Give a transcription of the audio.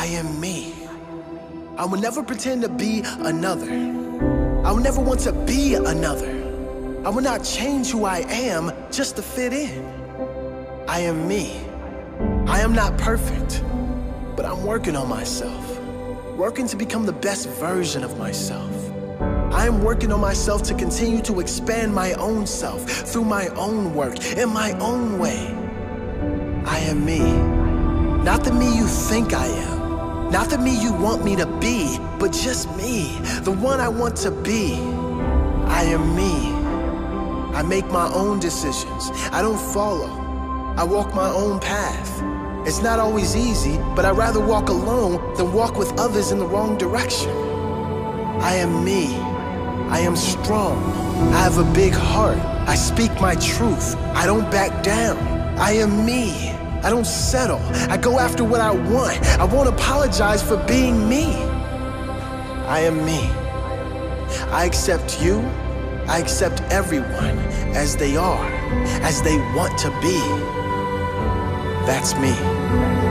I am me. I will never pretend to be another. I will never want to be another. I will not change who I am just to fit in. I am me. I am not perfect, but I'm working on myself, working to become the best version of myself. I am working on myself to continue to expand my own self through my own work, in my own way. I am me. Not the me you think I am, not the me you want me to be, but just me, the one I want to be. I am me. I make my own decisions. I don't follow. I walk my own path. It's not always easy, but I'd rather walk alone than walk with others in the wrong direction. I am me. I am strong. I have a big heart. I speak my truth. I don't back down. I am me. I don't settle. I go after what I want. I won't apologize for being me. I am me. I accept you. I accept everyone as they are, as they want to be. That's me.